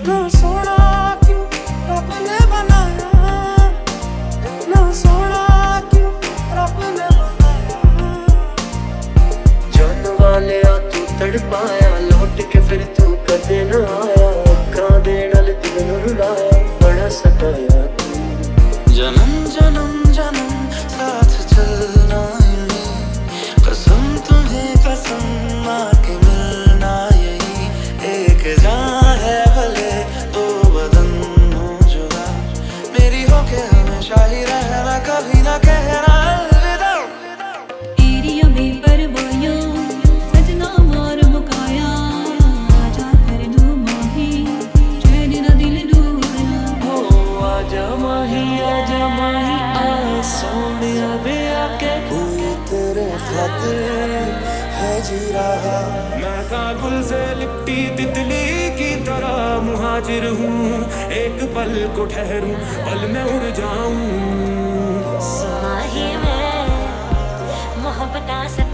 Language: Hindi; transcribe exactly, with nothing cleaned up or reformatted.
इतना सोना क्यों रब ने बनाया, इतना सोना क्यों रब ने बनाया। जान वाले आ तू तड़पाया, लौट के फिर तू कदे ना आया। अखां दे नाल दिल नूं रुलाया, बड़ा सताया तू। जन्म जन्म जन्म साथ चलना यही, कसम तुम्हें कसम आके मिलना यही। एक जान है भले दो बदन हो जुदा, मेरी होके हमेशा ही रहना, कभी ना कहना अलविदा। एरिया में परवाया सजना मार मुकाया, आजा कर दो माही चैन ना दिल डूबना। हो आजा माही आजा माही आ सोनिया वे आके, कोई तेरे खातिर है जी रहा। मैं काबुल से लिपटी तितली की तरह मुहाजिर हूँ, एक पल को ठहरूं पल में उड़ जाऊं। माही में मोहब्बत